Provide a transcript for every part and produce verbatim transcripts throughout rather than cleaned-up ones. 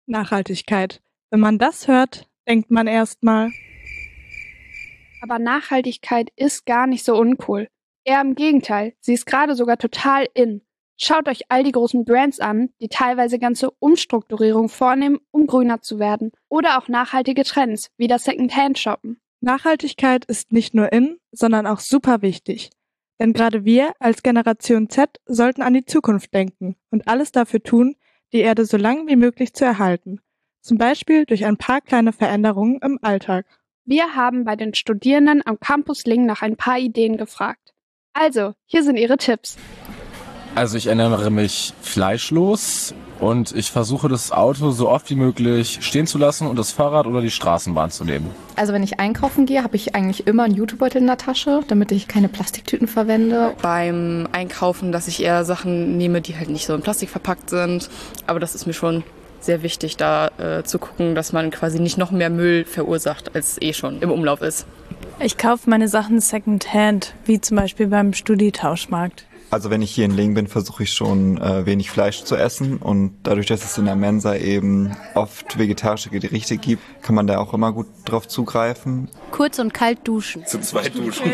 Nachhaltigkeit. Wenn man das hört, denkt man erstmal. Aber Nachhaltigkeit ist gar nicht so uncool. Eher im Gegenteil, sie ist gerade sogar total in. Schaut euch all die großen Brands an, die teilweise ganze Umstrukturierung vornehmen, um grüner zu werden. Oder auch nachhaltige Trends, wie das Secondhand-Shoppen. Nachhaltigkeit ist nicht nur in, sondern auch super wichtig. Denn gerade wir als Generation Z sollten an die Zukunft denken und alles dafür tun, die Erde so lang wie möglich zu erhalten. Zum Beispiel durch ein paar kleine Veränderungen im Alltag. Wir haben bei den Studierenden am Campus Lingen nach ein paar Ideen gefragt. Also, hier sind ihre Tipps. Also ich ernähre mich fleischlos und ich versuche das Auto so oft wie möglich stehen zu lassen und das Fahrrad oder die Straßenbahn zu nehmen. Also wenn ich einkaufen gehe, habe ich eigentlich immer einen Jutebeutel in der Tasche, damit ich keine Plastiktüten verwende. Beim Einkaufen, dass ich eher Sachen nehme, die halt nicht so in Plastik verpackt sind. Aber das ist mir schon sehr wichtig, da äh, zu gucken, dass man quasi nicht noch mehr Müll verursacht, als eh schon im Umlauf ist. Ich kaufe meine Sachen secondhand, wie zum Beispiel beim Studi-Tauschmarkt. Also wenn ich hier in Lingen bin, versuche ich schon äh, wenig Fleisch zu essen und dadurch, dass es in der Mensa eben oft vegetarische Gerichte gibt, kann man da auch immer gut drauf zugreifen. Kurz und kalt duschen. Zu zweit duschen.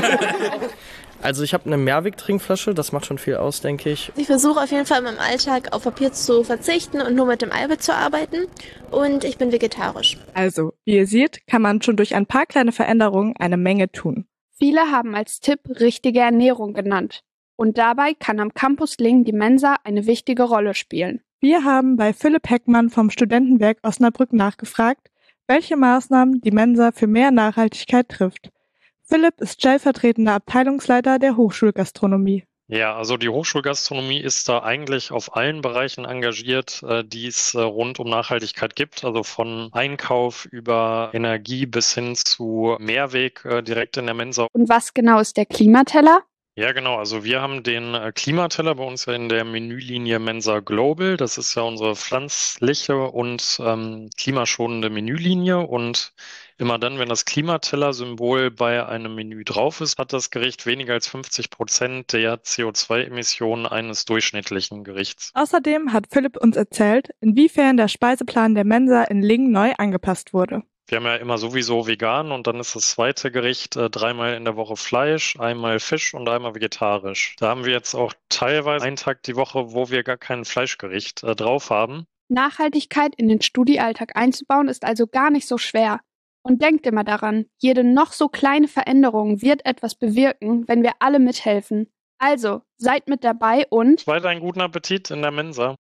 Also ich habe eine Mehrweg-Trinkflasche, das macht schon viel aus, denke ich. Ich versuche auf jeden Fall in meinem Alltag auf Papier zu verzichten und nur mit dem iPad zu arbeiten und ich bin vegetarisch. Also, wie ihr seht, kann man schon durch ein paar kleine Veränderungen eine Menge tun. Viele haben als Tipp richtige Ernährung genannt. Und dabei kann am Campus Lingen die Mensa eine wichtige Rolle spielen. Wir haben bei Philipp Heckmann vom Studentenwerk Osnabrück nachgefragt, welche Maßnahmen die Mensa für mehr Nachhaltigkeit trifft. Philipp ist stellvertretender Abteilungsleiter der Hochschulgastronomie. Ja, also die Hochschulgastronomie ist da eigentlich auf allen Bereichen engagiert, die es rund um Nachhaltigkeit gibt. Also von Einkauf über Energie bis hin zu Mehrweg direkt in der Mensa. Und was genau ist der Klimateller? Ja, genau. Also wir haben den Klimateller bei uns ja in der Menülinie Mensa Global. Das ist ja unsere pflanzliche und ähm, klimaschonende Menülinie. Und immer dann, wenn das Klimateller-Symbol bei einem Menü drauf ist, hat das Gericht weniger als fünfzig Prozent der C O zwei Emissionen eines durchschnittlichen Gerichts. Außerdem hat Philipp uns erzählt, inwiefern der Speiseplan der Mensa in Lingen neu angepasst wurde. Wir haben ja immer sowieso vegan und dann ist das zweite Gericht äh, dreimal in der Woche Fleisch, einmal Fisch und einmal vegetarisch. Da haben wir jetzt auch teilweise einen Tag die Woche, wo wir gar kein Fleischgericht äh, drauf haben. Nachhaltigkeit in den Studiealltag einzubauen ist also gar nicht so schwer. Und denkt immer daran, jede noch so kleine Veränderung wird etwas bewirken, wenn wir alle mithelfen. Also, seid mit dabei und weiter einen guten Appetit in der Mensa.